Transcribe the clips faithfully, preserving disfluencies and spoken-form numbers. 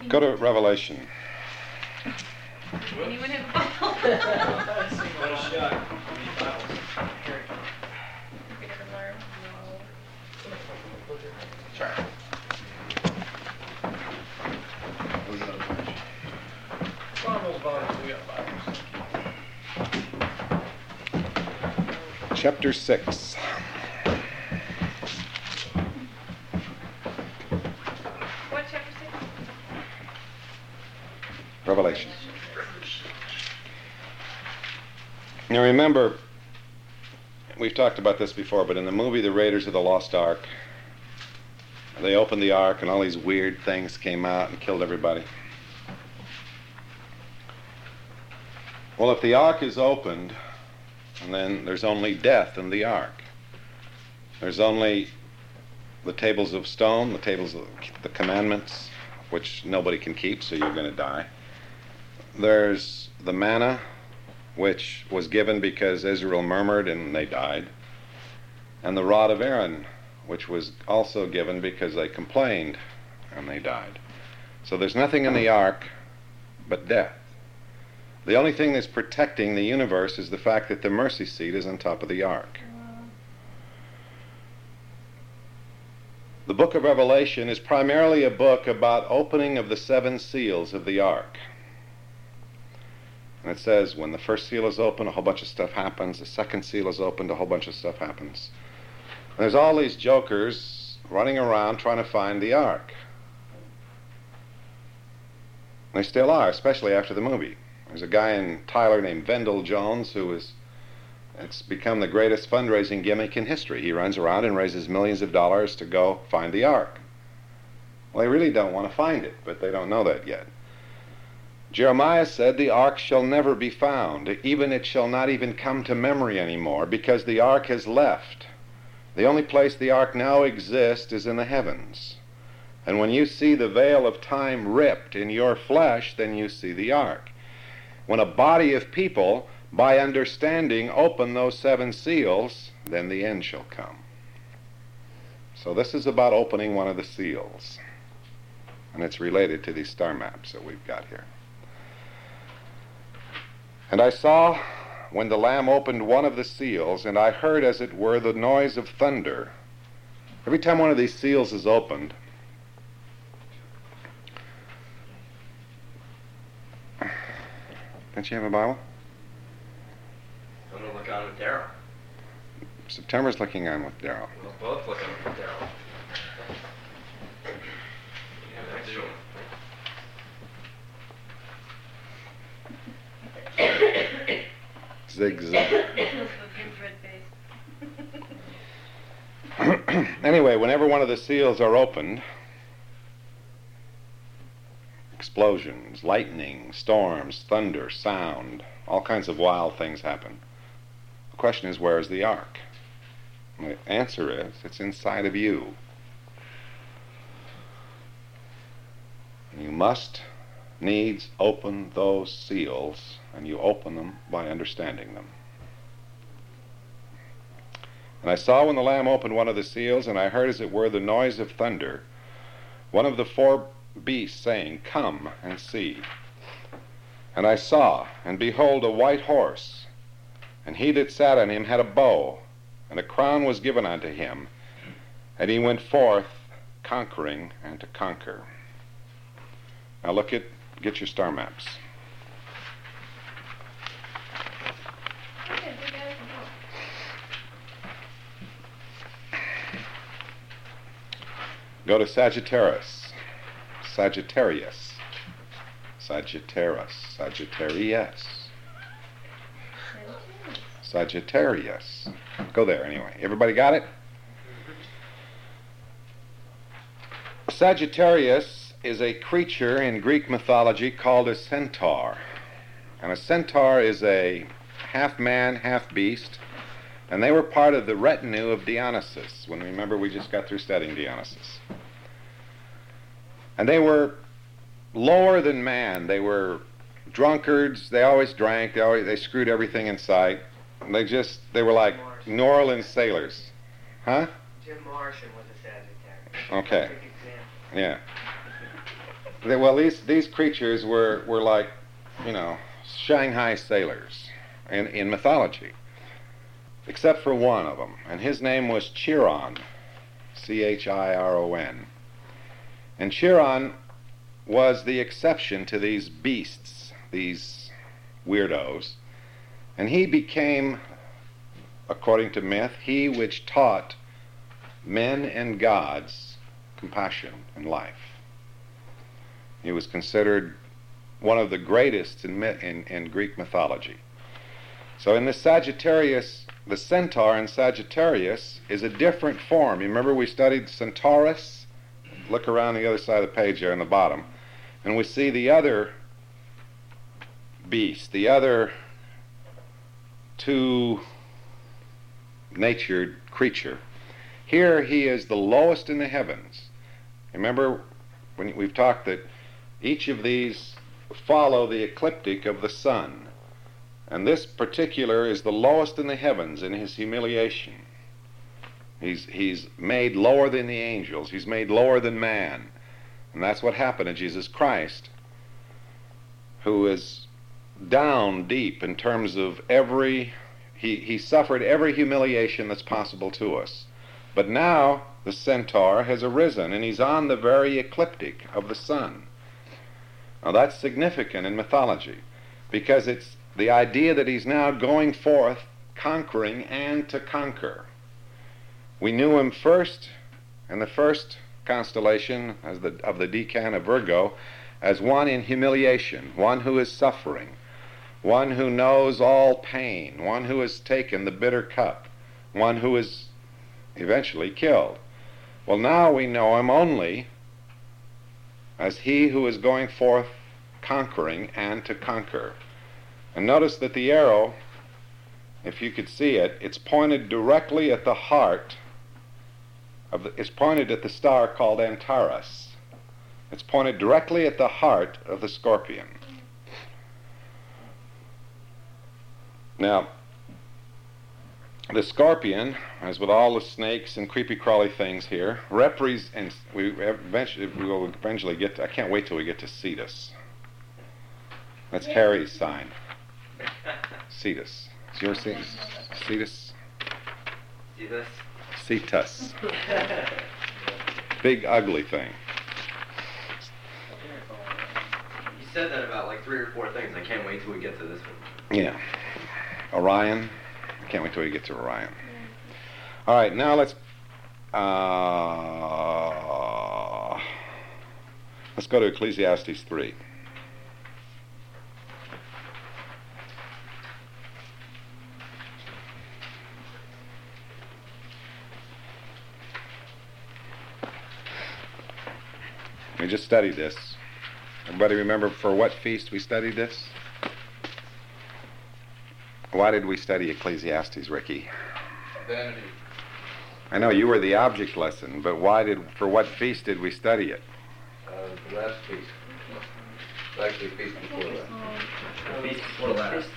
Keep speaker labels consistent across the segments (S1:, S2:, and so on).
S1: Go to Revelation.
S2: Anyone have a Bible?
S3: What a shot. Need Bibles.
S2: We never learn.
S3: Sure. Bibles, Bibles, we got Bibles.
S1: Chapter six.
S2: What chapter six?
S1: Revelation. Now remember, we've talked about this before, but in the movie The Raiders of the Lost Ark, they opened the Ark and all these weird things came out and killed everybody. Well, if the Ark is opened, and then there's only death in the Ark. There's only the tables of stone, the tables of the commandments, which nobody can keep, so you're going to die. There's the manna, which was given because Israel murmured and they died. And the rod of Aaron, which was also given because they complained and they died. So there's nothing in the Ark but death. The only thing that's protecting the universe is the fact that the mercy seat is on top of the Ark. The book of Revelation is primarily a book about opening of the seven seals of the Ark. And it says when the first seal is open, a whole bunch of stuff happens. The second seal is opened, a whole bunch of stuff happens. And there's all these jokers running around trying to find the Ark. They still are, especially after the movie. There's a guy in Tyler named Vendell Jones who is, it's become the greatest fundraising gimmick in history. He runs around and raises millions of dollars to go find the Ark. Well, they really don't want to find it, but they don't know that yet. Jeremiah said the Ark shall never be found, even it shall not even come to memory anymore, because the Ark has left. The only place the Ark now exists is in the heavens. And when you see the veil of time ripped in your flesh, then you see the Ark. When a body of people, by understanding, open those seven seals, then the end shall come. So this is about opening one of the seals. And it's related to these star maps that we've got here. And I saw, when the Lamb opened one of the seals, and I heard, as it were, the noise of thunder. Every time one of these seals is opened, don't you have a Bible?
S3: I'm going to look on with Daryl.
S1: September's looking on with Daryl.
S3: We're both looking with Daryl. Yeah, that's true.
S1: Zigzag. Anyway, whenever one of the seals are opened, explosions, lightning, storms, thunder, sound, all kinds of wild things happen. The question is, where is the Ark? And the answer is, it's inside of you. You must needs open those seals, and you open them by understanding them. And I saw when the Lamb opened one of the seals, and I heard, as it were, the noise of thunder, one of the four beasts saying, "Come and see." And I saw, and behold, a white horse, and he that sat on him had a bow, and a crown was given unto him, and he went forth conquering and to conquer. Now look at, get your star maps. Go to Sagittarius. Sagittarius. Sagittarius. Sagittarius. Sagittarius. Go there anyway. Everybody got it? Sagittarius is a creature in Greek mythology called a centaur. And a centaur is a half man, half beast. And they were part of the retinue of Dionysus. When remember, we just got through studying Dionysus. And they were lower than man. They were drunkards. They always drank. They always they screwed everything in sight. They just they were like New Orleans sailors, huh?
S4: Jim Morrison was a Sagittarius.
S1: Okay.
S4: Perfect example.
S1: Yeah. They, well, these these creatures were were like, you know, Shanghai sailors in in mythology, except for one of them, and his name was Chiron, C H I R O N. And Chiron was the exception to these beasts, these weirdos, and he became, according to myth, he which taught men and gods compassion and life. He was considered one of the greatest in, in, in Greek mythology. So in the Sagittarius, the centaur in Sagittarius is a different form. You remember we studied Centaurus? Look around the other side of the page there in the bottom, and we see the other beast, the other two-natured creature. Here he is the lowest in the heavens. Remember when we've talked that each of these follow the ecliptic of the sun, and this particular is the lowest in the heavens in his humiliation. He's, he's made lower than the angels. He's made lower than man. And that's what happened to Jesus Christ, who is down deep in terms of every, he, he suffered every humiliation that's possible to us. But now the centaur has arisen, and he's on the very ecliptic of the sun. Now that's significant in mythology, because it's the idea that he's now going forth, conquering and to conquer. We knew him first in the first constellation as the, of the decan of Virgo as one in humiliation, one who is suffering, one who knows all pain, one who has taken the bitter cup, one who is eventually killed. Well, now we know him only as he who is going forth conquering and to conquer. And notice that the arrow, if you could see it, it's pointed directly at the heart of the, it's pointed at the star called Antares. It's pointed directly at the heart of the scorpion. Now, the scorpion, as with all the snakes and creepy crawly things here, represents, we eventually we will eventually get to, I can't wait till we get to Cetus. That's Harry's sign. Cetus. Is yours Cetus? Cetus?
S3: See this?
S1: Cetus. Big ugly thing.
S3: You said that about like three or four things. I can't wait till we get to this one.
S1: Yeah. Orion. I can't wait till we get to Orion. All right, now let's uh, let's go to Ecclesiastes three. We just studied this. Everybody remember for what feast we studied this? Why did we study Ecclesiastes, Ricky?
S4: Vanity.
S1: I know you were the object lesson, but why did, for what feast did we study it?
S4: Uh, the last feast. Actually, feast before that.
S3: Feast before last.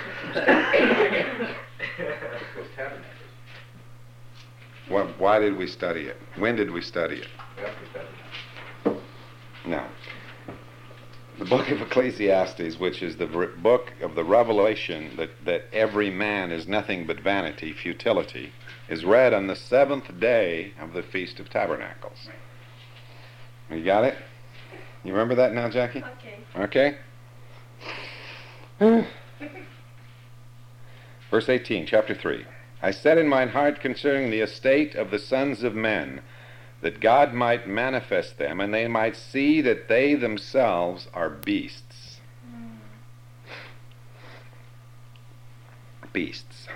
S4: It was tabernacles.
S1: What, why did we study it? When did we study it?
S4: After tabernacles.
S1: Now, the book of Ecclesiastes, which is the re- book of the revelation that, that every man is nothing but vanity, futility, is read on the seventh day of the Feast of Tabernacles. You got it? You remember that now, Jackie?
S2: Okay.
S1: Okay? Verse eighteen, chapter three. I said in mine heart concerning the estate of the sons of men, that God might manifest them, and they might see that they themselves are beasts.
S2: Mm.
S1: Beasts.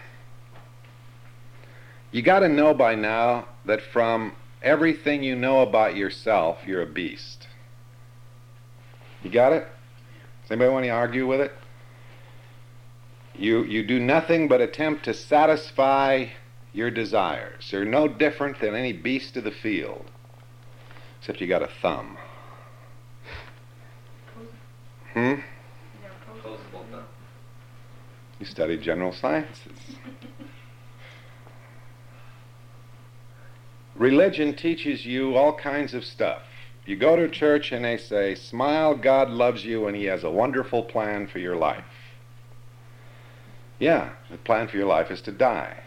S1: You got to know by now that from everything you know about yourself, you're a beast. You got it? Does anybody want to argue with it? You, you do nothing but attempt to satisfy your desires. You're no different than any beast of the field, except you got a thumb. Hmm?
S3: Closable thumb.
S1: You studied general sciences. Religion teaches you all kinds of stuff. you go to church and they say, smile, God loves you and he has a wonderful plan for your life. Yeah, the plan for your life is to die.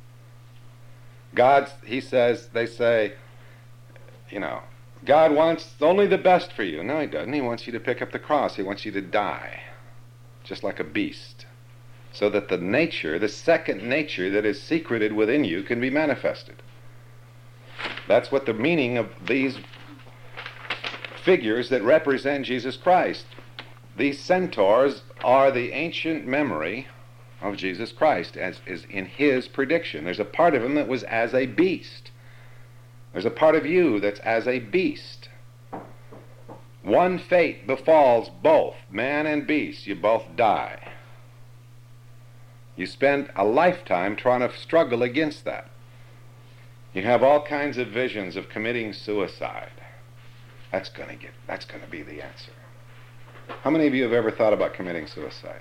S1: God, he says, they say, you know, God wants only the best for you. No, he doesn't. He wants you to pick up the cross. He wants you to die, just like a beast, so that the nature, the second nature that is secreted within you can be manifested. That's what the meaning of these figures that represent Jesus Christ. These centaurs are the ancient memory of Jesus Christ, as is in his prediction. There's a part of him that was as a beast. There's a part of you that's as a beast. One fate befalls both, man and beast. You both die. You spend a lifetime trying to struggle against that. You have all kinds of visions of committing suicide. That's going to get, that's going to be the answer. How many of you have ever thought about committing suicide?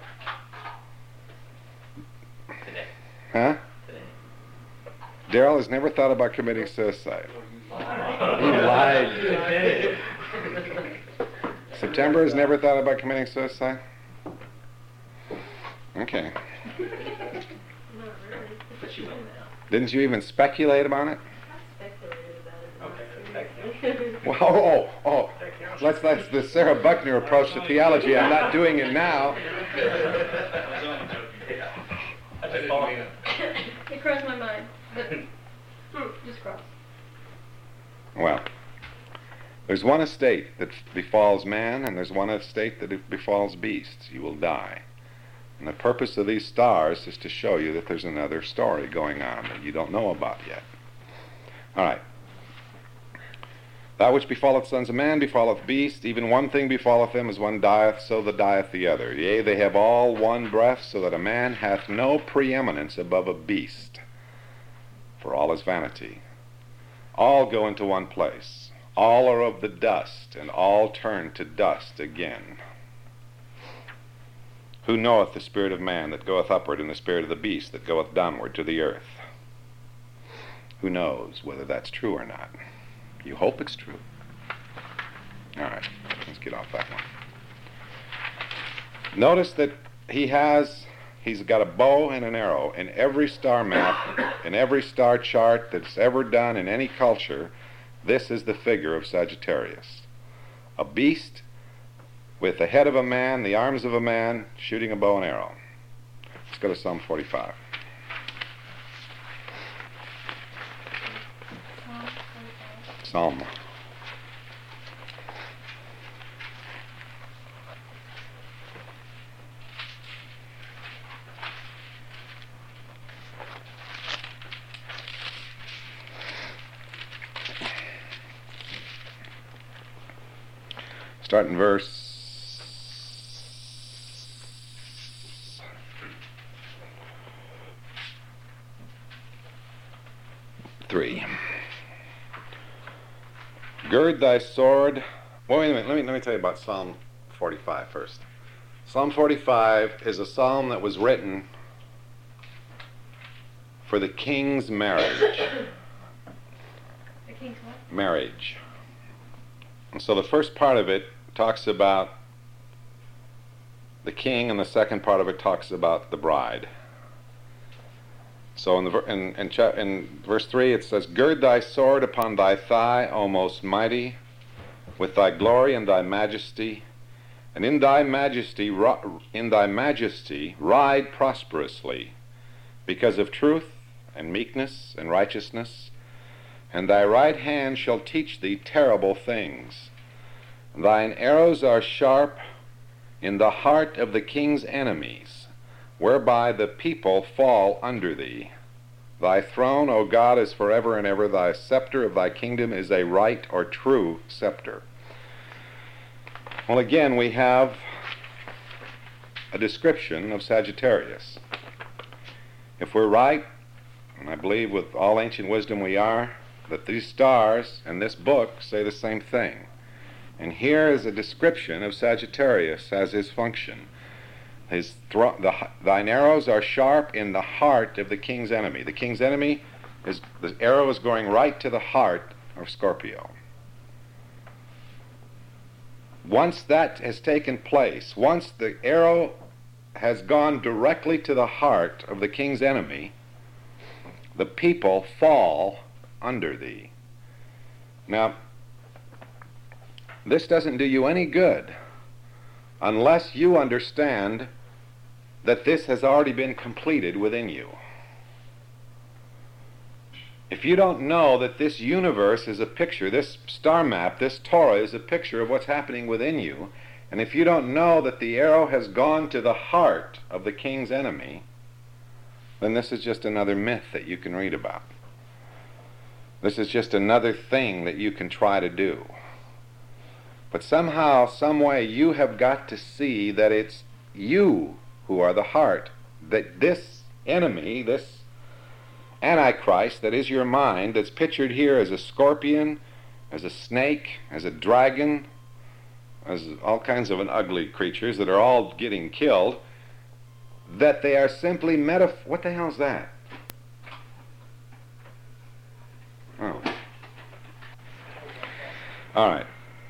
S3: Today.
S1: Huh?
S3: Today.
S1: Daryl has never thought about committing suicide. He lied. September has never thought about committing suicide? Okay.
S2: Not really.
S3: But you will now.
S1: Didn't you even speculate about it?
S2: I speculated about it.
S3: Okay,
S1: Well, oh, oh, let's, that's the Sarah Buckner approach to theology. I'm not doing it now.
S3: I just thought it.
S2: It crossed my mind, but hmm, just crossed.
S1: Well, there's one estate that befalls man, and there's one estate that befalls beasts. You will die. And the purpose of these stars is to show you that there's another story going on that you don't know about yet. All right. That which befalleth sons of man befalleth beasts, even one thing befalleth them, as one dieth, so the dieth the other. Yea, they have all one breath, so that a man hath no preeminence above a beast. For all is vanity. All go into one place. All are of the dust, and all turn to dust again. Who knoweth the spirit of man that goeth upward, and the spirit of the beast that goeth downward to the earth? Who knows whether that's true or not? You hope it's true. All right, let's get off that one. Notice that he has, he's got a bow and an arrow. In every star map, in every star chart that's ever done in any culture, this is the figure of Sagittarius. A beast with the head of a man, the arms of a man, shooting a bow and arrow. Let's go to Psalm forty-five. Psalm. Start in verse three. Gird thy sword. Well, wait a minute. Let me, let me tell you about Psalm forty-five first. Psalm forty-five is a psalm that was written for the king's marriage.
S2: The king's what?
S1: Marriage. And so the first part of it talks about the king, and the second part of it talks about the bride. So in, the, in, in, cha- in verse three it says, Gird thy sword upon thy thigh, O most mighty, with thy glory and thy majesty, and in thy majesty, ri- in thy majesty ride prosperously, because of truth and meekness and righteousness, and thy right hand shall teach thee terrible things. Thine arrows are sharp in the heart of the king's enemies, whereby the people fall under thee. Thy throne, O God, is forever and ever. Thy scepter of thy kingdom is a right or true scepter. Well, again, we have a description of Sagittarius. If we're right, and I believe with all ancient wisdom we are, that these stars and this book say the same thing. And here is a description of Sagittarius as his function. His thro- the, thine arrows are sharp in the heart of the king's enemy. The king's enemy, is the arrow is going right to the heart of Scorpio. once that has taken place, once the arrow has gone directly to the heart of the king's enemy, the people fall under thee. Now, this doesn't do you any good unless you understand that this has already been completed within you. If you don't know that this universe is a picture, this star map, this Torah is a picture of what's happening within you, and if you don't know that the arrow has gone to the heart of the king's enemy, then this is just another myth that you can read about. This is just another thing that you can try to do. But somehow, some way, you have got to see that it's you who are the heart, that this enemy, this Antichrist that is your mind, that's pictured here as a scorpion, as a snake, as a dragon, as all kinds of ugly creatures that are all getting killed, that they are simply metaphor. What the hell is that? Oh. All right.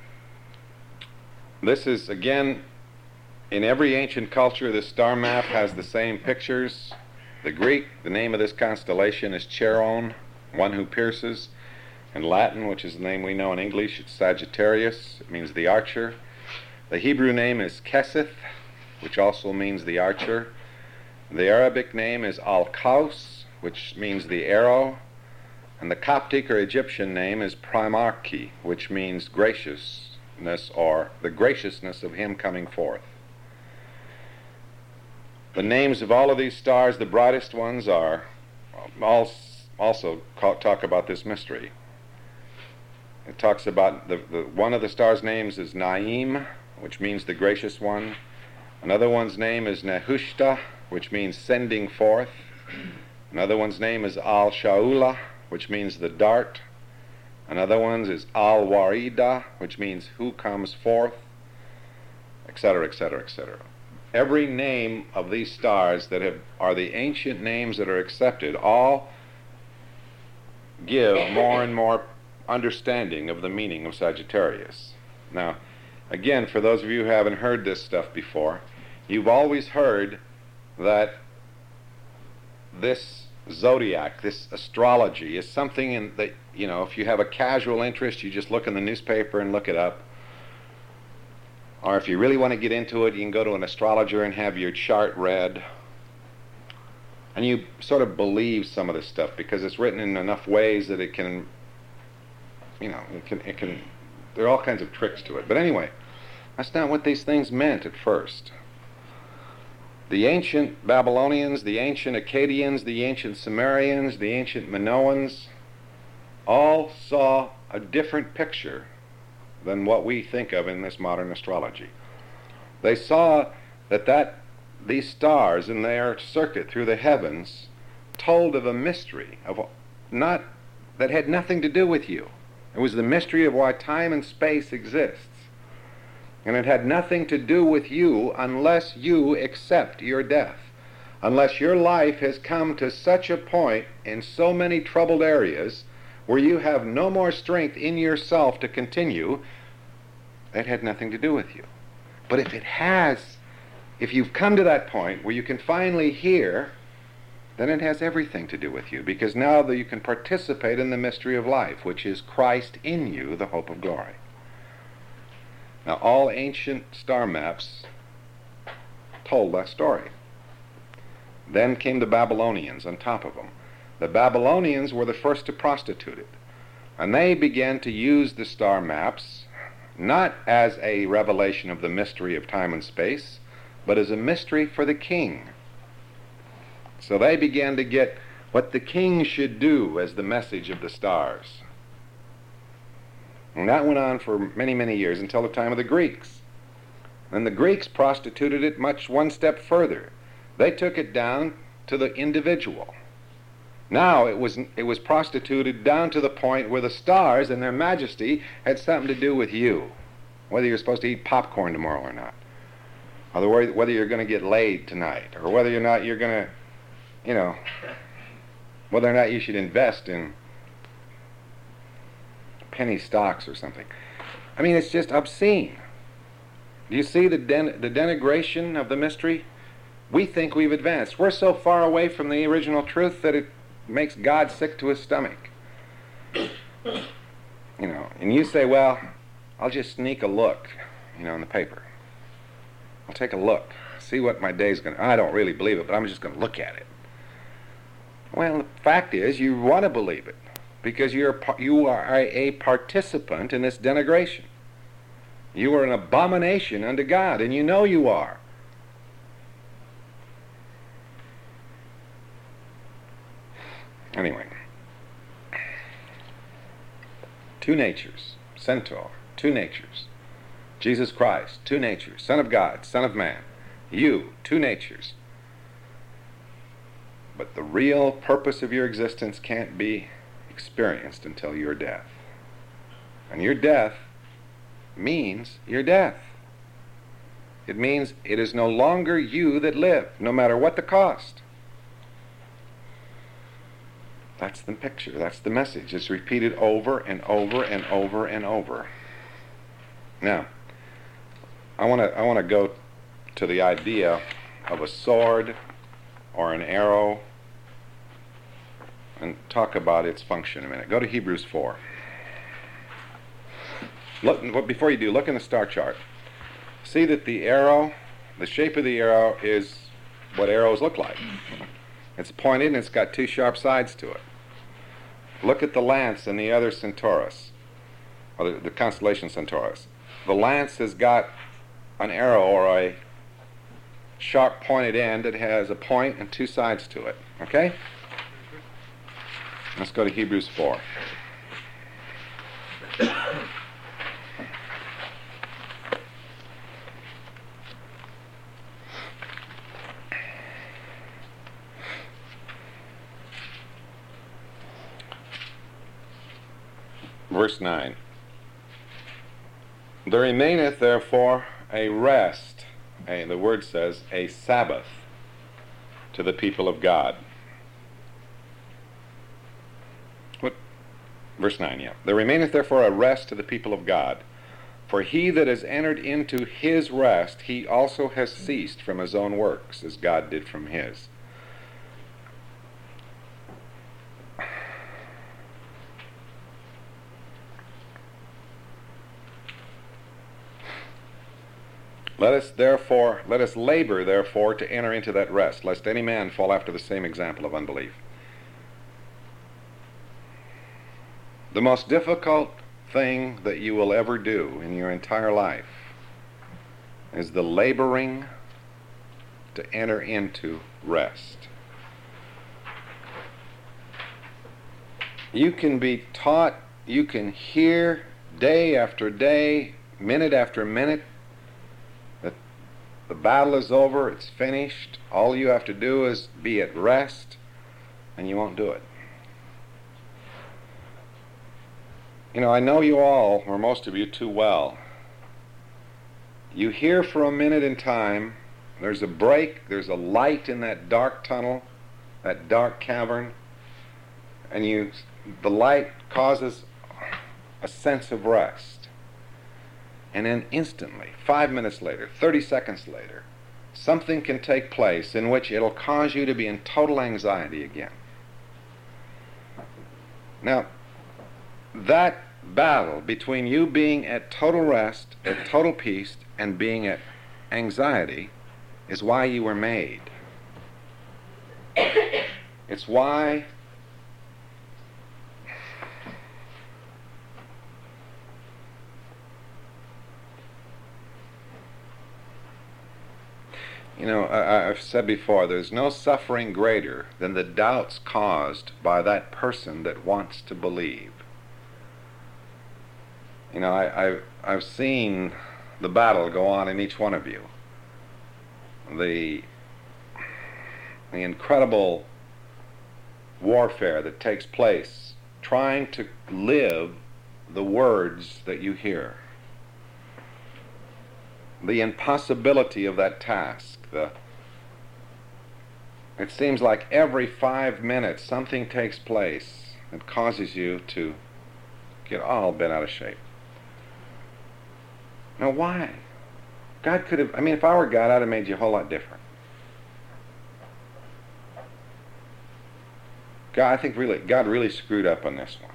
S1: This is, again, in every ancient culture, this star map has the same pictures. The Greek, the name of this constellation is Charon, one who pierces. In Latin, which is the name we know in English, it's Sagittarius. It means the archer. The Hebrew name is Keseth, which also means the archer. The Arabic name is Al-Qaus, which means the arrow. And the Coptic or Egyptian name is Primarchy, which means graciousness, or the graciousness of him coming forth. The names of all of these stars, the brightest ones, are all also talk about this mystery. It talks about the, the one of the stars' names is Naim, which means the gracious one. Another one's name is Nehushta, which means sending forth. Another one's name is Al-Shaula, which means the dart. Another one's is Al-Warida, which means who comes forth, et cetera, et cetera, et cetera. Every name of these stars that have, are the ancient names that are accepted, all give more and more understanding of the meaning of Sagittarius. Now, again, for those of you who haven't heard this stuff before, you've always heard that this zodiac, this astrology, is something in that, you know, if you have a casual interest, you just look in the newspaper and look it up. Or if you really want to get into it, you can go to an astrologer and have your chart read. And you sort of believe some of this stuff because it's written in enough ways that it can, you know, it can, it can, there are all kinds of tricks to it. But anyway, that's not what these things meant at first. The ancient Babylonians, the ancient Akkadians, the ancient Sumerians, the ancient Minoans, all saw a different picture than what we think of in this modern astrology. They saw that, that these stars in their circuit through the heavens told of a mystery of not that had nothing to do with you. It was the mystery of why time and space exists. And it had nothing to do with you unless you accept your death. Unless your life has come to such a point in so many troubled areas where you have no more strength in yourself to continue, that had nothing to do with you. But if it has, if you've come to that point where you can finally hear, then it has everything to do with you, because now that you can participate in the mystery of life, which is Christ in you, the hope of glory. Now, all ancient star maps told that story. Then came the Babylonians on top of them. The Babylonians were the first to prostitute it. And they began to use the star maps not as a revelation of the mystery of time and space, but as a mystery for the king. So they began to get what the king should do as the message of the stars. And that went on for many, many years until the time of the Greeks. And the Greeks prostituted it much one step further. They took it down to the individual. Now it was, it was prostituted down to the point where the stars and their majesty had something to do with you, whether you're supposed to eat popcorn tomorrow or not, or whether you're going to get laid tonight, or whether or not you're going to, you know, whether or not you should invest in penny stocks or something. I mean, it's just obscene. Do you see the, den the denigration of the mystery? We think we've advanced. We're so far away from the original truth that it makes God sick to his stomach. You know, and you say, well, I'll just sneak a look, you know, in the paper. I'll take a look, see what my day's going to... I don't really believe it, but I'm just going to look at it. Well, the fact is, you want to believe it, because you're, you are a participant in this denigration. You are an abomination unto God, and you know you are. Anyway, two natures, centaur, two natures. Jesus Christ, two natures, Son of God, Son of Man. You, two natures. But the real purpose of your existence can't be experienced until your death. And your death means your death. It means it is no longer you that live, no matter what the cost. That's the picture, that's the message. It's repeated over and over and over and over. Now, I want to I want to go to the idea of a sword or an arrow and talk about its function a minute. Go to Hebrews four. Look, well, before you do, look in the star chart. See that the arrow, the shape of the arrow is what arrows look like. It's pointed and it's got two sharp sides to it. Look at the lance in the other Centaurus, or the, the constellation Centaurus. The lance has got an arrow or a sharp pointed end that has a point and two sides to it. Okay? Let's go to Hebrews four. Verse nine. There remaineth therefore a rest, a, the word says, a Sabbath to the people of God. What? Verse nine, yeah. There remaineth therefore a rest to the people of God. For he that has entered into his rest, he also has ceased from his own works, as God did from his. Let us therefore, let us labor therefore to enter into that rest, lest any man fall after the same example of unbelief. The most difficult thing that you will ever do in your entire life is the laboring to enter into rest. You can be taught, you can hear day after day, minute after minute, that the battle is over, it's finished, all you have to do is be at rest, and you won't do it. You know, I know you all, or most of you, too well. You hear for a minute in time, there's a break, there's a light in that dark tunnel, that dark cavern, and you, the light causes a sense of rest. And then instantly, five minutes later, thirty seconds later, something can take place in which it'll cause you to be in total anxiety again. Now, that battle between you being at total rest, at total peace, and being at anxiety is why you were made. It's why You know, I, I've said before, there's no suffering greater than the doubts caused by that person that wants to believe. You know, I, I've, I've seen the battle go on in each one of you. The, the incredible warfare that takes place trying to live the words that you hear. The impossibility of that task. The, it seems like every five minutes something takes place that causes you to get all bent out of shape. Now why? God could have, I mean, if I were God, I'd have made you a whole lot different. God, I think really, God really screwed up on this one.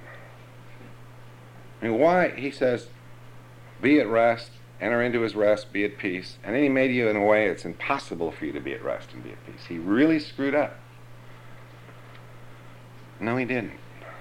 S1: I mean, why? He says, be at rest, enter into his rest, be at peace. And then he made you in a way it's impossible for you to be at rest and be at peace. He really screwed up. No, he didn't.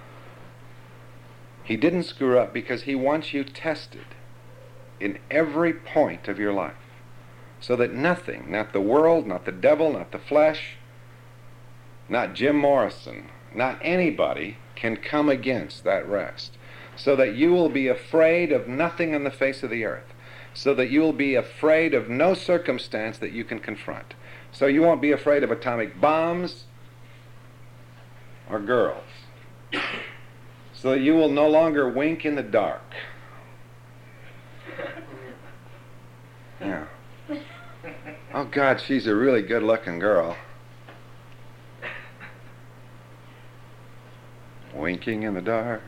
S1: He didn't screw up because he wants you tested in every point of your life, so that nothing, not the world, not the devil, not the flesh, not Jim Morrison, not anybody can come against that rest, so that you will be afraid of nothing on the face of the earth, so that you will be afraid of no circumstance that you can confront. So you won't be afraid of atomic bombs or girls, so that you will no longer wink in the dark. Yeah. Oh God, she's a really good-looking girl. Winking in the dark.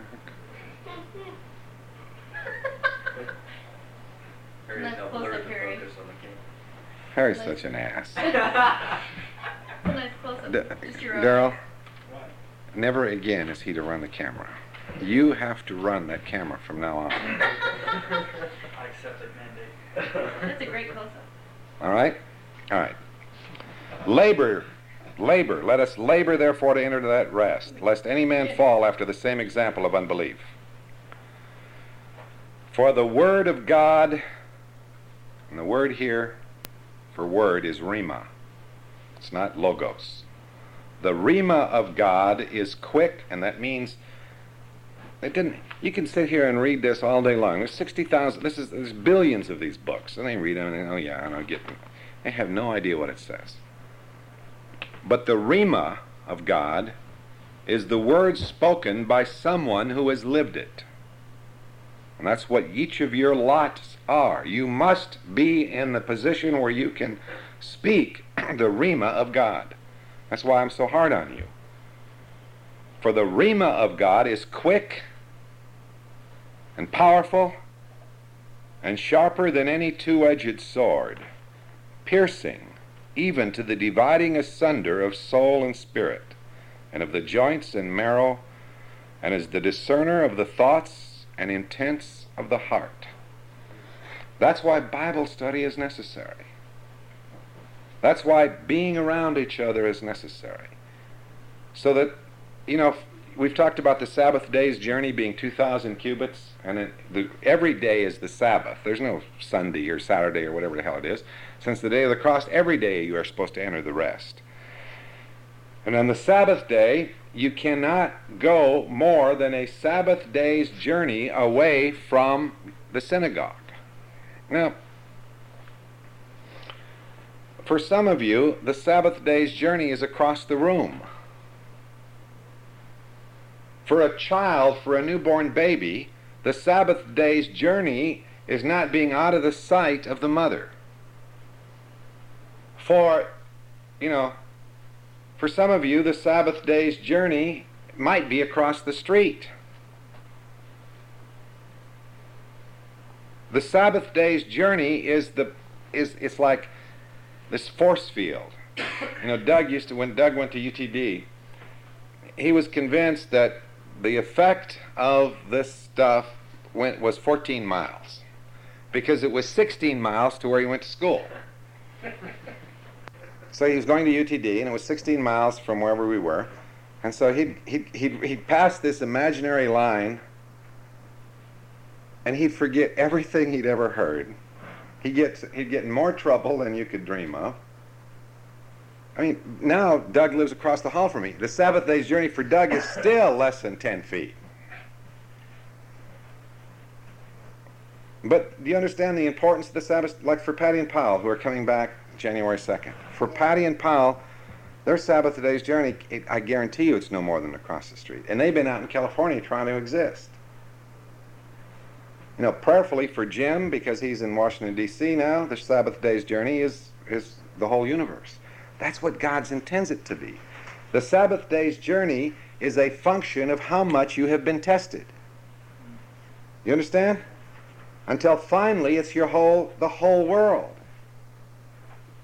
S3: Harry's
S2: Nice
S3: helped
S2: close-up,
S3: learn to
S2: Harry.
S3: focus on the game.
S1: Harry's such an ass.
S2: It's a nice close-up.
S1: D-
S2: Just your
S1: Daryl, never again is he to run the camera. You have to run that camera from now on.
S5: I accept that mandate.
S2: That's a great close-up.
S1: All right? All right. Labor, labor. Let us labor, therefore, to enter into that rest, lest any man fall after the same example of unbelief. For the word of God, and the word here for word is rhema. It's not logos. The rhema of God is quick, and that means it didn't. You can sit here and read this all day long. There's sixty thousand. This is there's billions of these books, and they read them and they, oh yeah, and I get them. They have no idea what it says. But the rhema of God is the word spoken by someone who has lived it, and that's what each of your lots are. You must be in the position where you can speak the rhema of God. That's why I'm so hard on you. For the rhema of God is quick and powerful and sharper than any two-edged sword, piercing even to the dividing asunder of soul and spirit, and of the joints and marrow, and is the discerner of the thoughts and intents of the heart. That's why Bible study is necessary. That's why being around each other is necessary. So that, you know, we've talked about the Sabbath day's journey being two thousand cubits, and it, the, every day is the Sabbath. There's no Sunday or Saturday or whatever the hell it is. Since the day of the cross, every day you are supposed to enter the rest. And on the Sabbath day, you cannot go more than a Sabbath day's journey away from the synagogue. Now, for some of you, the Sabbath day's journey is across the room. For a child, for a newborn baby, the Sabbath day's journey is not being out of the sight of the mother. For, you know, for some of you, the Sabbath day's journey might be across the street. The Sabbath day's journey is the is it's like this force field. You know, Doug used to, when Doug went to U T D, he was convinced that the effect of this stuff went was fourteen miles, because it was sixteen miles to where he went to school. So he was going to U T D, and it was sixteen miles from wherever we were, and so he'd he'd he'd, he'd pass this imaginary line, and he'd forget everything he'd ever heard. He gets he'd get in more trouble than you could dream of. I mean, now Doug lives across the hall from me. The Sabbath day's journey for Doug is still less than ten feet. But do you understand the importance of the Sabbath? Like for Patty and Powell, who are coming back January second. For Patty and Powell, their Sabbath day's journey, it, I guarantee you it's no more than across the street. And they've been out in California trying to exist. You know, prayerfully for Jim, because he's in Washington, D C now, the Sabbath day's journey is, is the whole universe. That's what God intends it to be. The Sabbath day's journey is a function of how much you have been tested. You understand? Until finally it's your whole, the whole world.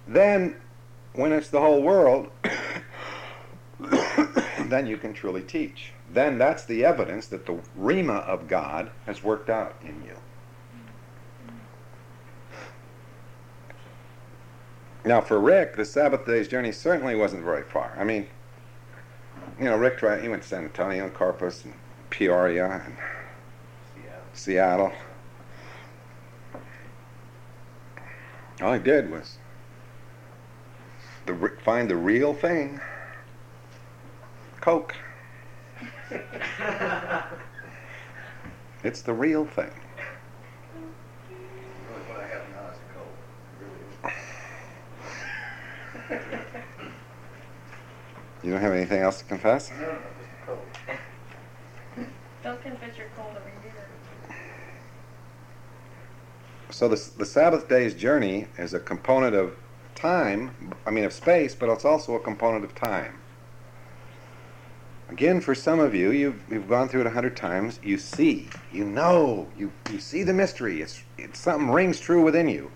S1: then when it's the whole world, then you can truly teach. Then that's the evidence that the Rhema of God has worked out in you. Now for Rick, the Sabbath day's journey certainly wasn't very far. I mean, you know, Rick tried, he went to San Antonio, Corpus, and Peoria, and Seattle. Seattle. All he did was the, find the real thing. Coke. It's the real thing.
S4: Really, what I have now is a cold. It really is.
S1: You don't have anything else to confess?
S4: No, no, just a cold.
S2: Don't confess your cold over here.
S1: So the, the Sabbath day's journey is a component of time, I mean of space, but it's also a component of time. Again, for some of you, you've, you've gone through it a hundred times, you see, you know, you, you see the mystery, it's, it's something rings true within you.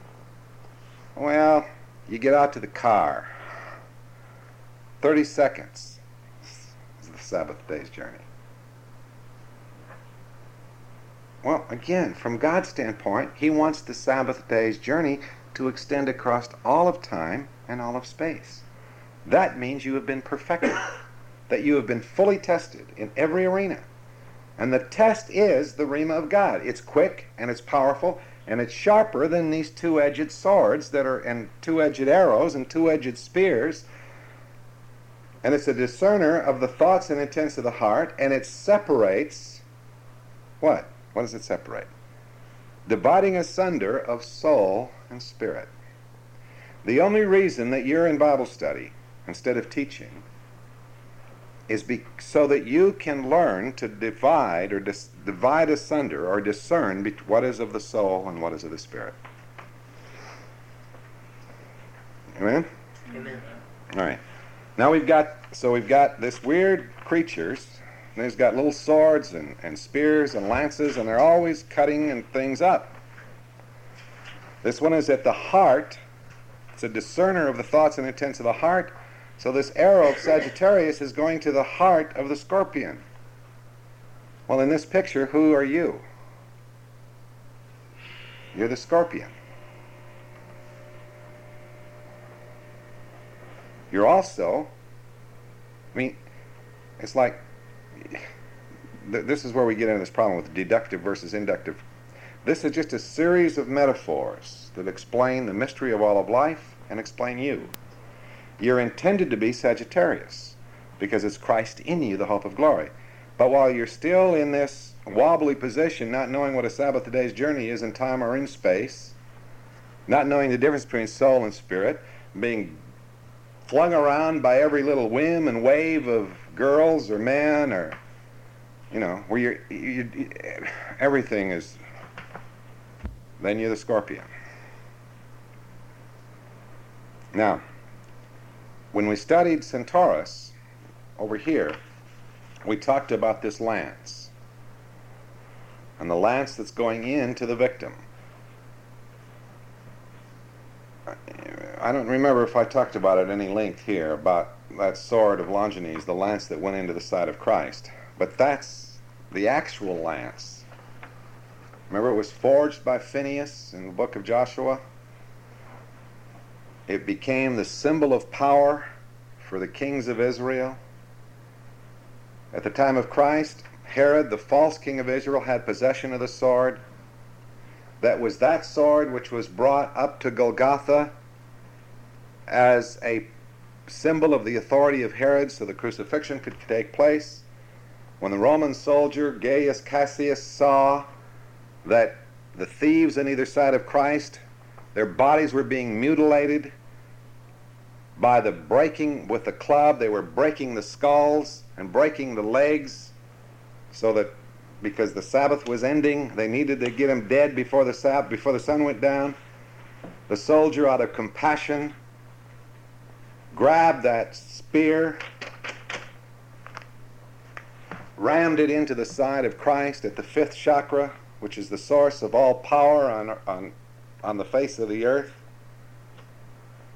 S1: Well, you get out to the car. thirty seconds is the Sabbath day's journey. Well, again, from God's standpoint, He wants the Sabbath day's journey to extend across all of time and all of space. That means you have been perfected, that you have been fully tested in every arena. And the test is the Rhema of God. It's quick and it's powerful and it's sharper than these two-edged swords that are, and two-edged arrows and two-edged spears. And it's a discerner of the thoughts and intents of the heart, and it separates what? What does it separate? Dividing asunder of soul and spirit. The only reason that you're in Bible study instead of teaching is be, so that you can learn to divide or dis, divide asunder or discern be, what is of the soul and what is of the spirit. Amen?
S3: Amen.
S1: All right. Now we've got, so we've got this weird creatures. And they've got little swords and, and spears and lances, and they're always cutting and things up. This one is at the heart. It's a discerner of the thoughts and intents of the heart. So this arrow of Sagittarius is going to the heart of the scorpion. Well, in this picture, who are you? You're the scorpion. You're also, I mean, it's like, this is where we get into this problem with deductive versus inductive. This is just a series of metaphors that explain the mystery of all of life and explain you. You're intended to be Sagittarius because it's Christ in you, the hope of glory. But while you're still in this wobbly position, not knowing what a Sabbath day's journey is in time or in space, not knowing the difference between soul and spirit, being flung around by every little whim and wave of girls or men, or, you know, where you're, you, you, everything is, then you're the scorpion. Now, when we studied Centaurus over here, we talked about this lance, and the lance that's going into the victim. I don't remember if I talked about it at any length here, about that sword of Longinus, the lance that went into the side of Christ. But that's the actual lance. Remember, it was forged by Phineas in the book of Joshua. It became the symbol of power for the kings of Israel. At the time of Christ, Herod, the false king of Israel, had possession of the sword. That was that sword which was brought up to Golgotha as a symbol of the authority of Herod, so the crucifixion could take place. When the Roman soldier Gaius Cassius saw that the thieves on either side of Christ, their bodies were being mutilated by the breaking with the club, they were breaking the skulls and breaking the legs, so that because the Sabbath was ending, they needed to get him dead before the Sabbath, before the sun went down. The soldier, out of compassion, grabbed that spear, rammed it into the side of Christ at the fifth chakra, which is the source of all power on, on, on the face of the earth.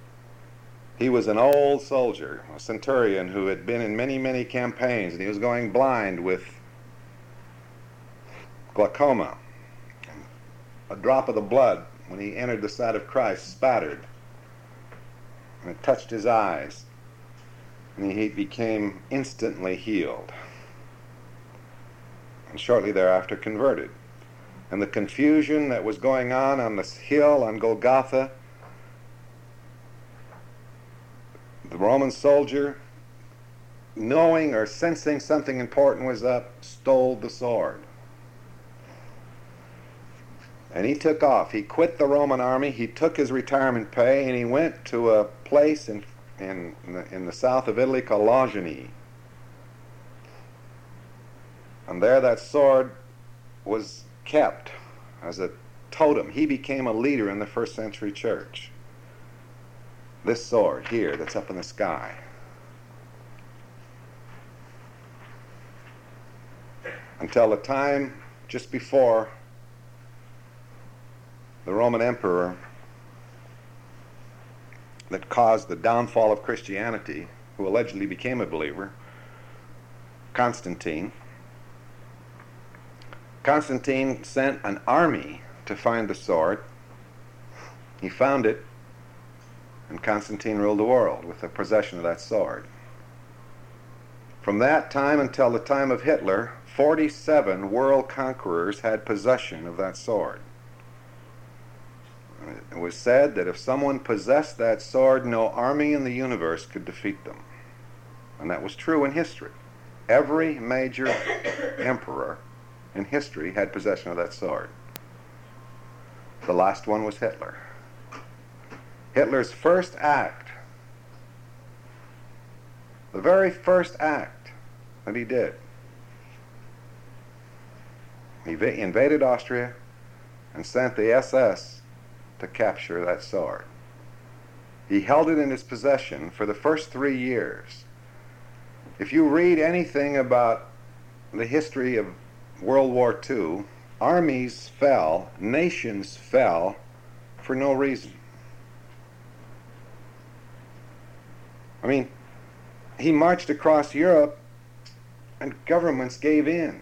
S1: He was an old soldier, a centurion who had been in many, many campaigns, and he was going blind with glaucoma. A drop of the blood, when he entered the sight of Christ, spattered, and it touched his eyes, and he became instantly healed, and shortly thereafter converted. And the confusion that was going on on this hill on Golgotha, the Roman soldier, knowing or sensing something important was up, stole the sword. And he took off. He quit the Roman army. He took his retirement pay, and he went to a place in in, in, the, in the south of Italy called Longiny. And there that sword was kept as a totem. He became a leader in the first century church. This sword here that's up in the sky. Until the time just before the Roman emperor that caused the downfall of Christianity, who allegedly became a believer, Constantine. Constantine sent an army to find the sword. He found it, and Constantine ruled the world with the possession of that sword. From that time until the time of Hitler, forty-seven world conquerors had possession of that sword. It was said that if someone possessed that sword, no army in the universe could defeat them. And that was true in history. Every major emperor in history had possession of that sword. The last one was Hitler. Hitler's first act, the very first act that he did, he v- invaded Austria and sent the S S to capture that sword. He held it in his possession for the first three years. If you read anything about the history of World War Two, armies fell, nations fell for no reason. I mean, he marched across Europe and governments gave in.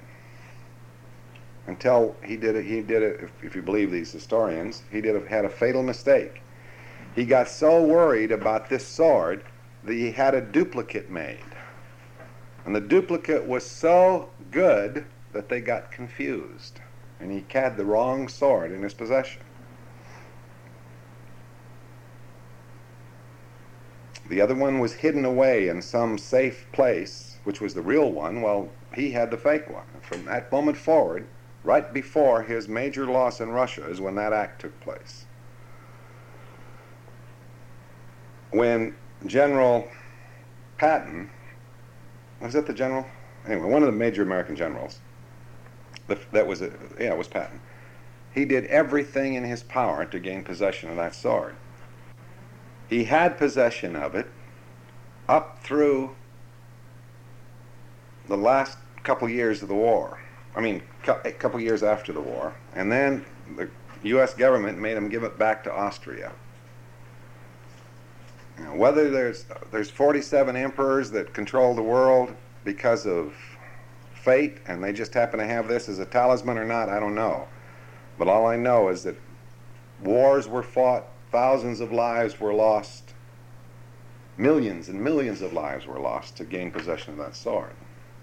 S1: Until he did it, he did it, if, if you believe these historians, he did a, had a fatal mistake. He got so worried about this sword that he had a duplicate made. And the duplicate was so good that they got confused. And he had the wrong sword in his possession. The other one was hidden away in some safe place, which was the real one, while he had the fake one. From that moment forward, right before his major loss in Russia is when that act took place. When General Patton, was that the general? Anyway, one of the major American generals, the, that was, a, yeah, it was Patton. He did everything in his power to gain possession of that sword. He had possession of it up through the last couple years of the war. I mean, a couple years after the war, and then the U S government made him give it back to Austria. You know, whether there's there's forty-seven emperors that control the world because of fate, and they just happen to have this as a talisman or not, I don't know. But all I know is that wars were fought, thousands of lives were lost, millions and millions of lives were lost to gain possession of that sword.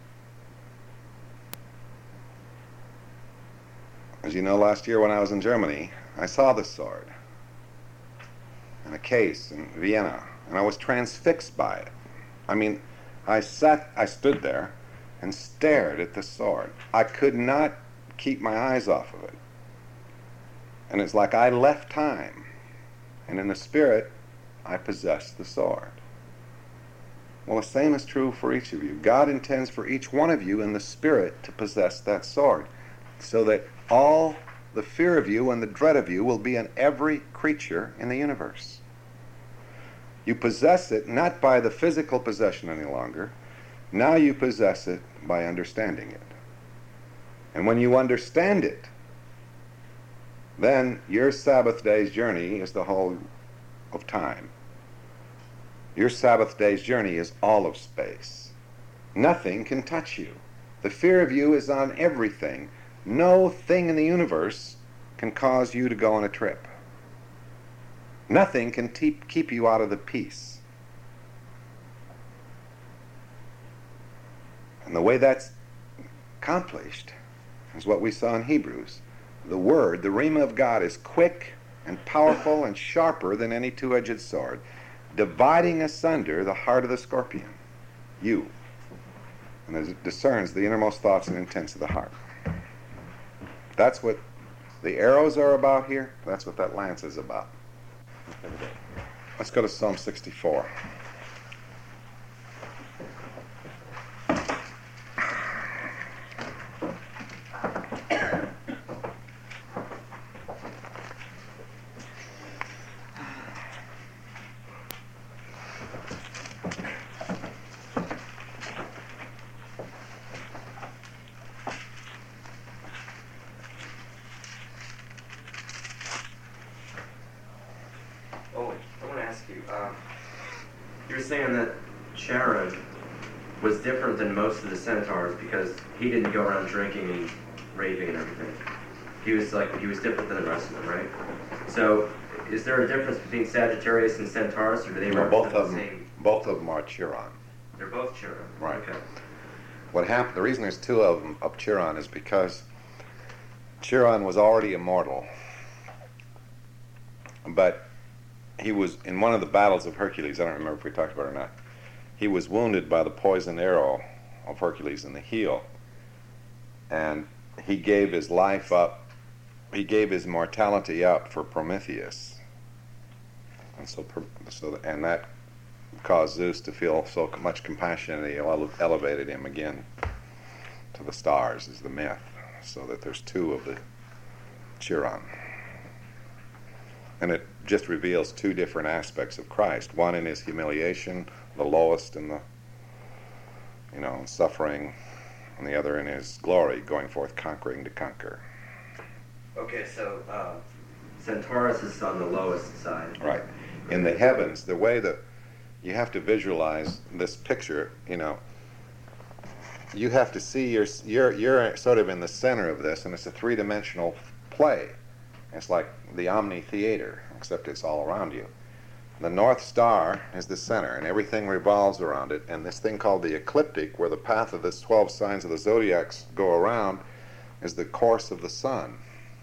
S1: As you know, last year when I was in Germany, I saw the sword in a case in Vienna, and I was transfixed by it. I mean, I sat, I stood there and stared at the sword. I could not keep my eyes off of it. And it's like I left time, and in the spirit, I possessed the sword. Well, the same is true for each of you. God intends for each one of you in the spirit to possess that sword, so that all the fear of you and the dread of you will be in every creature in the universe. You possess it not by the physical possession any longer. Now you possess it by understanding it. And when you understand it, then your Sabbath day's journey is the whole of time. Your Sabbath day's journey is all of space. Nothing can touch you. The fear of you is on everything. No thing in the universe can cause you to go on a trip. Nothing can te- keep you out of the peace. And the way that's accomplished is what we saw in Hebrews. The Word, the Rhema of God, is quick and powerful and sharper than any two-edged sword, dividing asunder the heart of the scorpion, you, and it discerns the innermost thoughts and intents of the heart. That's what the arrows are about here. That's what that lance is about. Let's go to Psalm sixty-four.
S3: Oh, I want to ask you. Um, you were saying that Charon was different than most of the centaurs because he didn't go around drinking and raving and everything. He was like he was different than the rest of them, right? So, is there a difference between Sagittarius and Centaurus, or do they
S1: Well,
S3: represent
S1: both
S3: the
S1: of them,
S3: same?
S1: both of them are Chiron.
S3: They're both Charon.
S1: Right.
S3: Okay.
S1: What happened? The reason there's two of them of Chiron is because Chiron was already immortal, but he was in one of the battles of Hercules. I don't remember if we talked about it or not. He was wounded by the poisoned arrow of Hercules in the heel, and he gave his life up. He gave his mortality up for Prometheus, and so so and that caused Zeus to feel so much compassion, and he ele- elevated him again to the stars, is the myth, so that there's two of the Chiron. And it just reveals two different aspects of Christ. One in his humiliation, the lowest in the, you know, suffering, and the other in his glory, going forth conquering to conquer.
S3: Okay, so uh, Centaurus is on the lowest side.
S1: Right. In the heavens, the way that you have to visualize this picture, you know, you have to see you're, you're, you're sort of in the center of this, and it's a three-dimensional play. It's like the Omni Theater, except it's all around you. The North Star is the center, and everything revolves around it, and this thing called the ecliptic, where the path of the twelve signs of the zodiacs go around, is the course of the sun.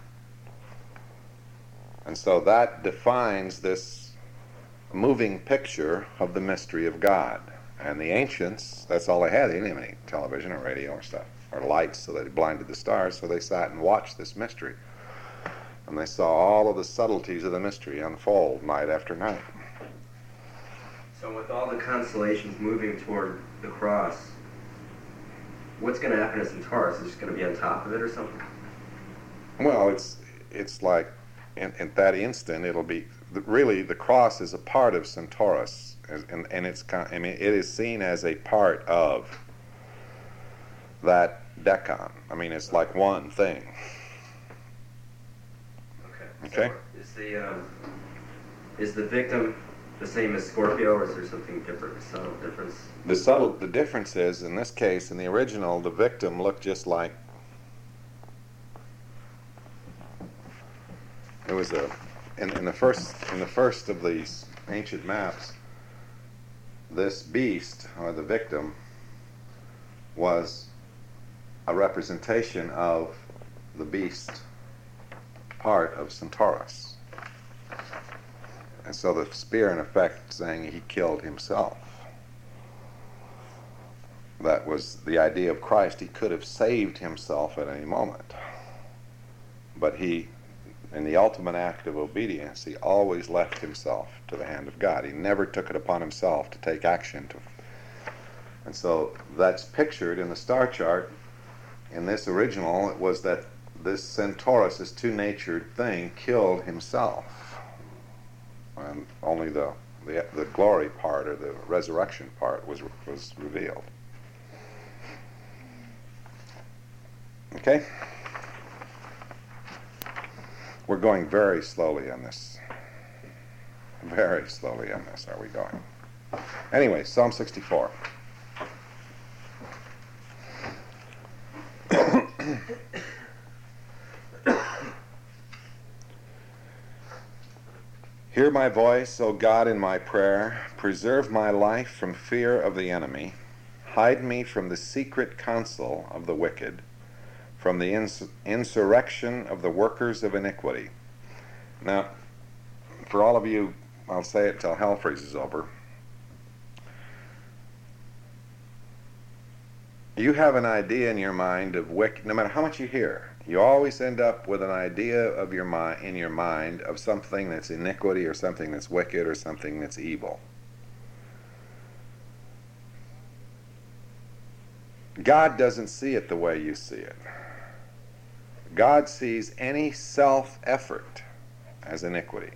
S1: And so that defines this moving picture of the mystery of God. And the ancients, that's all they had. They didn't have any television or radio or stuff, or lights, so they blinded the stars, so they sat and watched this mystery. And they saw all of the subtleties of the mystery unfold night after night.
S3: So with all the constellations moving toward the cross, what's going to happen to Centaurus? Is it just going to be on top of it or something?
S1: Well, it's it's like, in, in that instant, it'll be, really, the cross is a part of Centaurus, and, and it's, I mean, it is seen as a part of that decon. I mean, it's like one thing. Okay.
S3: So is the um, is the victim the same as Scorpio, or is there something different, a subtle difference?
S1: The subtle, the difference is, in this case, in the original, the victim looked just like, it was a, in, in the first, in the first of these ancient maps, this beast, or the victim, was a representation of the beast part of Centaurus. And so the spear, in effect, saying he killed himself. That was the idea of Christ. He could have saved himself at any moment. But he, in the ultimate act of obedience, he always left himself to the hand of God. He never took it upon himself to take action. To, and so that's pictured in the star chart. In this original, it was that this Centaurus, this two-natured thing, killed himself. And only the, the the glory part, or the resurrection part, was was revealed. Okay? We're going very slowly on this. Very slowly on this, are we going? Anyway, Psalm sixty-four. Hear my voice, O God, in my prayer. Preserve my life from fear of the enemy. Hide me from the secret counsel of the wicked, from the ins- insurrection of the workers of iniquity. Now, for all of you, I'll say it till hell freezes over. You have an idea in your mind of wicked, no matter how much you hear, you always end up with an idea of your mind in your mind of something that's iniquity or something that's wicked or something that's evil. God doesn't see it the way you see it. God sees any self-effort as iniquity.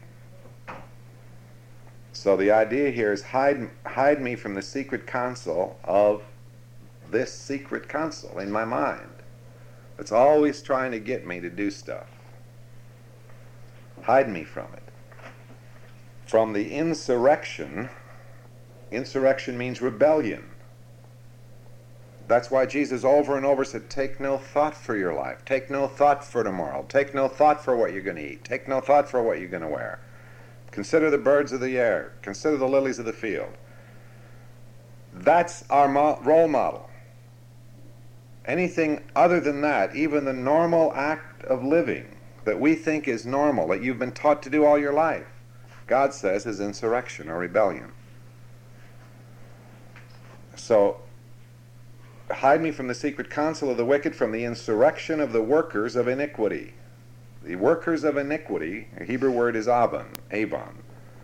S1: So the idea here is hide, hide me from the secret counsel of this secret counsel in my mind. It's always trying to get me to do stuff. Hide me from it. From the insurrection, insurrection means rebellion. That's why Jesus over and over said, take no thought for your life. Take no thought for tomorrow. Take no thought for what you're going to eat. Take no thought for what you're going to wear. Consider the birds of the air. Consider the lilies of the field. That's our mo- role model. Anything other than that, even the normal act of living that we think is normal, that you've been taught to do all your life, God says is insurrection or rebellion. So, hide me from the secret counsel of the wicked, from the insurrection of the workers of iniquity. The workers of iniquity, the Hebrew word is Avon, Avon.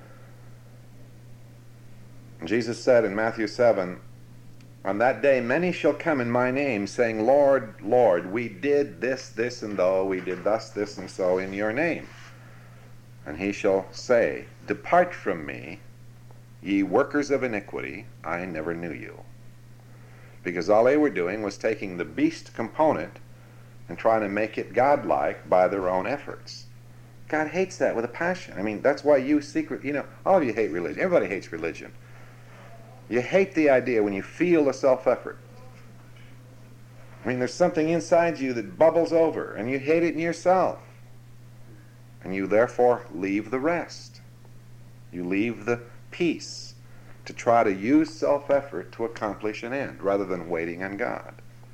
S1: And Jesus said in Matthew seven, on that day many shall come in my name, saying, Lord, Lord, we did this, this, and though, we did thus, this, and so in your name. And he shall say, depart from me, ye workers of iniquity, I never knew you. Because all they were doing was taking the beast component and trying to make it godlike by their own efforts. God hates that with a passion. I mean, that's why you secret, you know, all of you hate religion. Everybody hates religion. You hate the idea when you feel the self-effort. I mean, there's something inside you that bubbles over, and you hate it in yourself. And you therefore leave the rest. You leave the peace to try to use self-effort to accomplish an end, rather than waiting on God.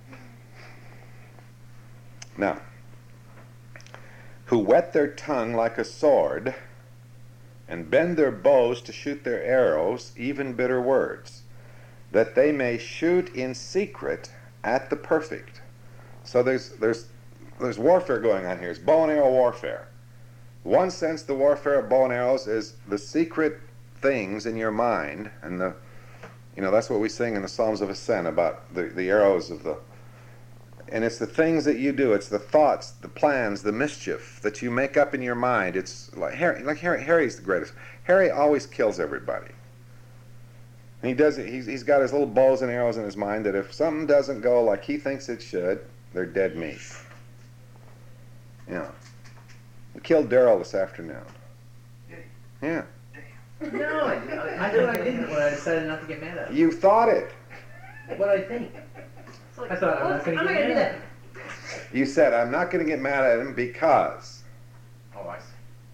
S1: Now, who whet their tongue like a sword, and bend their bows to shoot their arrows, even bitter words, that they may shoot in secret at the perfect. So there's there's there's warfare going on here. It's bow and arrow warfare. One sense, the warfare of bow and arrows is the secret things in your mind, and the you know that's what we sing in the Psalms of Ascent about the, the arrows of the. And it's the things that you do. It's the thoughts, the plans, the mischief that you make up in your mind. It's like Harry. Like Harry. Harry's the greatest. Harry always kills everybody. And he does it. He's, he's got his little bows and arrows in his mind that if something doesn't go like he thinks it should, they're dead meat. You know. We killed Daryl this afternoon. Yeah.
S6: No, I, I, I knew I didn't when I decided not to get mad at him.
S1: You thought it.
S6: What did I think?
S2: Like,
S6: I thought I'm
S2: well,
S6: not going to
S2: I'm
S6: get
S2: not gonna
S6: mad
S2: do
S6: at
S2: that.
S6: him.
S1: You said, I'm not going to get mad at him because.
S6: Oh, I see.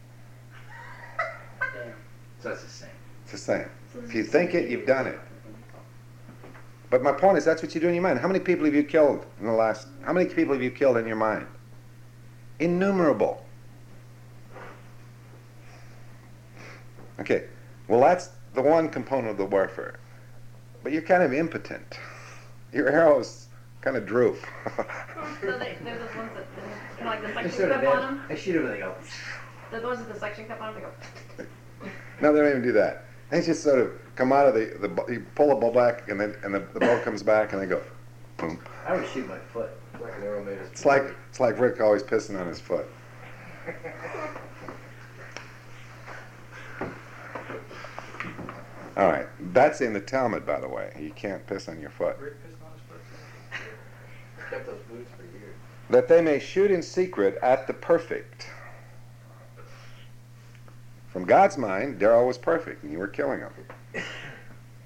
S6: Damn. So it's the same.
S1: It's the same. If you think it, you've done it. But my point is, that's what you do in your mind. How many people have you killed in the last, how many people have you killed in your mind? Innumerable. Okay, well that's the one component of the warfare. But you're kind of impotent. Your arrows kind of droop.
S2: So they, they're those ones that, kind of like the
S6: I
S2: suction
S6: shoot
S2: cup on
S6: everything.
S2: them.
S6: I shoot everything else.
S2: The ones with the suction cup on them, they go.
S1: No, they don't even do that. They just sort of come out of the, the bo- you pull the bow back and then and the, the bow comes back and they go, boom.
S6: I would shoot my foot.
S4: Like an arrow made of
S1: It's like it's like Rick always pissing on his foot. All right, that's in the Talmud, by the way. You can't piss on your foot.
S4: Rick pissed on his foot. Kept those boots for years.
S1: That they may shoot in secret at the perfect. From God's mind, Darrell was perfect, and you were killing him.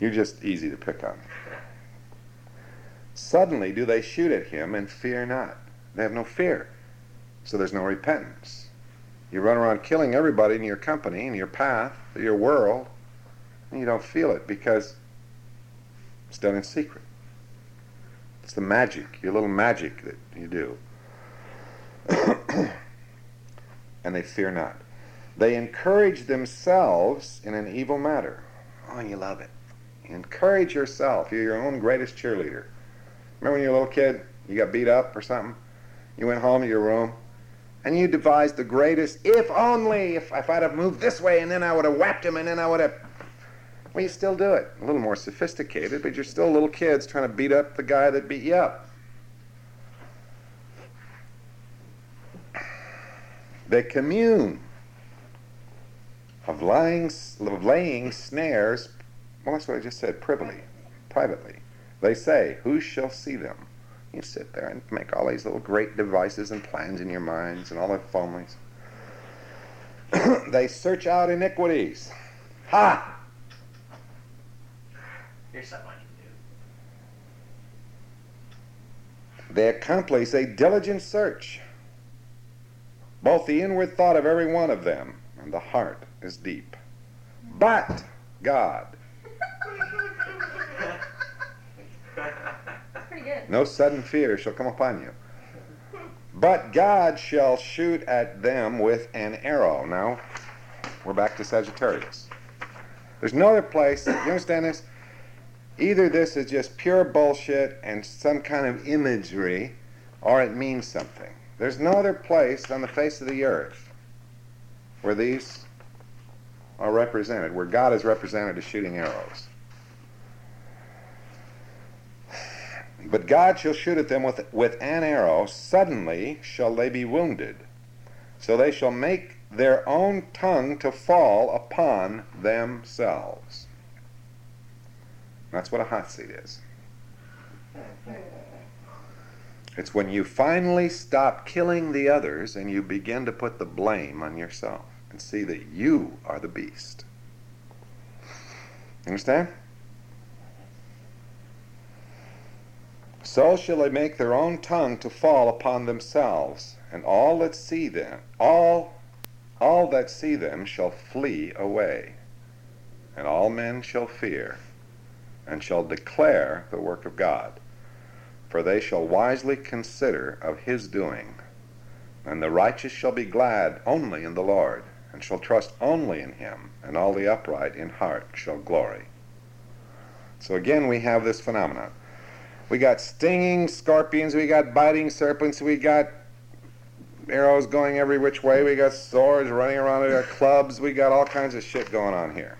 S1: You're just easy to pick on. Suddenly do they shoot at him and fear not. They have no fear. So there's no repentance. You run around killing everybody in your company, in your path, your world, and you don't feel it because it's done in secret. It's the magic, your little magic that you do. And they fear not. They encourage themselves in an evil matter. Oh, and you love it. You encourage yourself. You're your own greatest cheerleader. Remember when you were a little kid, you got beat up or something? You went home to your room, and you devised the greatest, if only, if, if I'd have moved this way, and then I would have whacked him, and then I would have... Well, you still do it. A little more sophisticated, but you're still little kids trying to beat up the guy that beat you up. They commune of lying, of laying snares. Well, that's what I just said, privily, privately. They say, who shall see them? You sit there and make all these little great devices and plans in your minds and all the foamings. They search out iniquities. Ha!
S6: Here's something I can do.
S1: They accomplish a diligent search. Both the inward thought of every one of them and the heart is deep. But God,
S2: Pretty good.
S1: no sudden fear shall come upon you. But God shall shoot at them with an arrow. Now, we're back to Sagittarius. There's no other place, you understand this? Either this is just pure bullshit and some kind of imagery, or it means something. There's no other place on the face of the earth where these are represented, where God is represented as shooting arrows. But God shall shoot at them with, with an arrow. Suddenly shall they be wounded. So they shall make their own tongue to fall upon themselves. That's what a hot seat is. It's when you finally stop killing the others and you begin to put the blame on yourself and see that you are the beast. Understand? So shall they make their own tongue to fall upon themselves, and all that see them, all, all that see them shall flee away, and all men shall fear, and shall declare the work of God. For they shall wisely consider of his doing, and the righteous shall be glad only in the Lord, and shall trust only in him, and all the upright in heart shall glory. So again we have this phenomenon. We got stinging scorpions, we got biting serpents, we got arrows going every which way, we got swords running around, we got clubs, we got all kinds of shit going on here.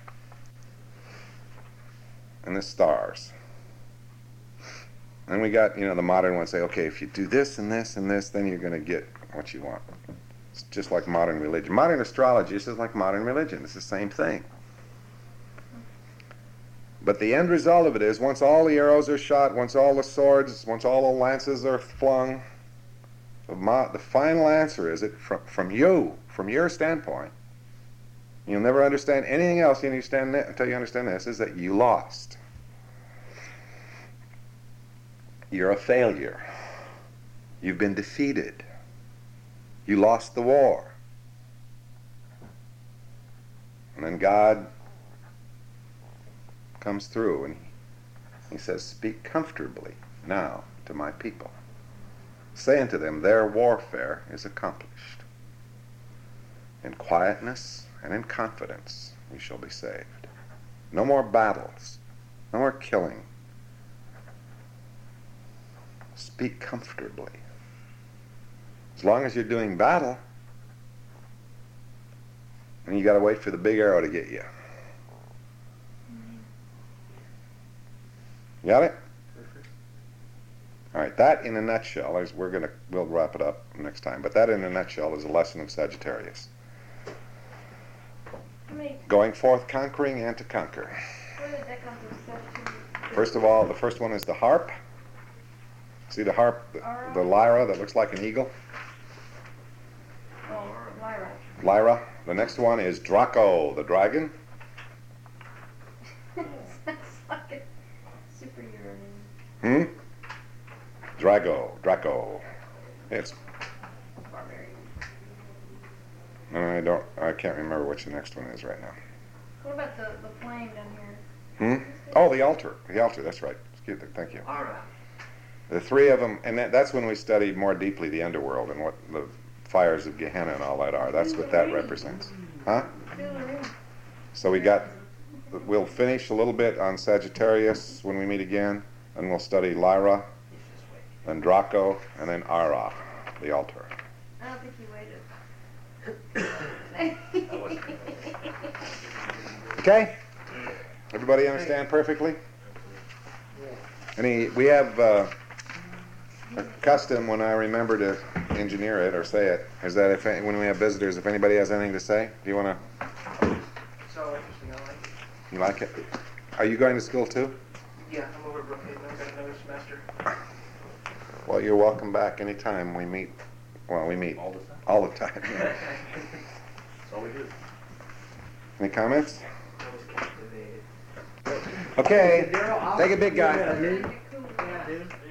S1: And the stars. And we got, you know, the modern ones say, okay, if you do this and this and this, then you're going to get what you want. It's just like modern religion. Modern astrology is just like modern religion. It's the same thing. But the end result of it is, once all the arrows are shot, once all the swords, once all the lances are flung, the, mo- the final answer is that from, from you, from your standpoint, you'll never understand anything else you understand that, until you understand this, is that you lost. You're a failure. You've been defeated. You lost the war. And then God comes through and he says, speak comfortably now to my people. Say unto them, their warfare is accomplished. In quietness and in confidence you shall be saved. No more battles. No more killing. Speak comfortably. As long as you're doing battle, and you got to wait for the big arrow to get you. Got it? All right, that in a nutshell is, we're going to, we'll wrap it up next time, but that in a nutshell is a lesson of Sagittarius.
S2: How many,
S1: Going forth, conquering, and to conquer.
S2: where did that come from? Sagittarius?
S1: First of all, the first one is the harp. See the harp, the, the lyra that looks like an eagle?
S2: Oh, Lyra.
S1: Lyra. The next one is Draco, the dragon.
S2: Sounds like
S1: Hmm? Drago. Draco. It's. No, I don't. I can't remember which the next one is right now.
S2: What about the, the flame down here?
S1: Hmm? Oh, the altar. The altar. That's right. Excuse me. Thank you.
S6: Aura.
S1: The three of them, and that, that's when we study more deeply the underworld and what the fires of Gehenna and all that are. That's what that represents. Huh? So we got, we'll finish a little bit on Sagittarius when we meet again, and we'll study Lyra, then Draco, and then Ara, the altar.
S2: I don't think you waited.
S1: Okay? Everybody understand perfectly? Any, we have uh, a custom when I remember to engineer it or say it, is that if when we have visitors, if anybody has anything to say, do you want to?
S6: So interesting, I like it.
S1: You like it? Are you going to school too?
S6: Yeah, I'm over at Brookhaven. I've got another semester.
S1: Well, you're welcome back anytime we meet. Well, we meet
S4: All the time.
S1: all the time.
S4: That's all we do.
S1: Any comments?
S6: I was captivated.
S1: Okay,
S6: Daryl, I'll-
S1: take a big guy.
S6: Yeah, dude.
S2: Cool.
S6: Yeah, dude.